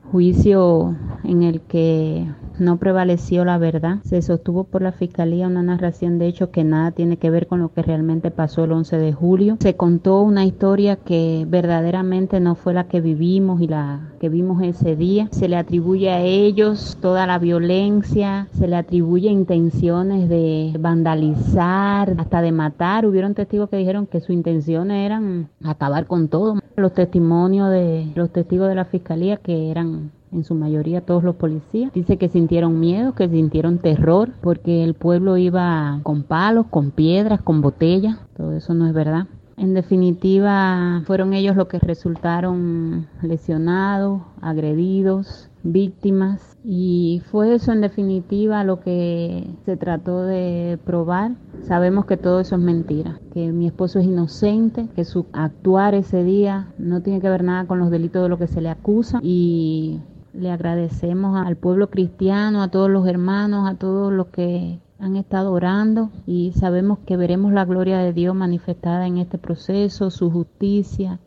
juicio en el que no prevaleció la verdad. Se sostuvo por la fiscalía una narración de hechos que nada tiene que ver con lo que realmente pasó el 11 de julio. Se contó una historia que verdaderamente no fue la que vivimos y la que vimos ese día. Se le atribuye a ellos toda la violencia, se le atribuye intenciones de vandalizar, hasta de matar. Hubieron testigos que dijeron que sus intenciones eran acabar con todo. Los testimonios de los testigos de la fiscalía, que eran en su mayoría todos los policías, dice que sintieron miedo, que sintieron terror, porque el pueblo iba con palos, con piedras, con botellas. Todo eso no es verdad. En definitiva, fueron ellos los que resultaron lesionados, agredidos, víctimas, y fue eso en definitiva lo que se trató de probar. Sabemos que todo eso es mentira, que mi esposo es inocente, que su actuar ese día no tiene que ver nada con los delitos de lo que se le acusa, y le agradecemos al pueblo cristiano, a todos los hermanos, a todos los que han estado orando, y sabemos que veremos la gloria de Dios manifestada en este proceso, su justicia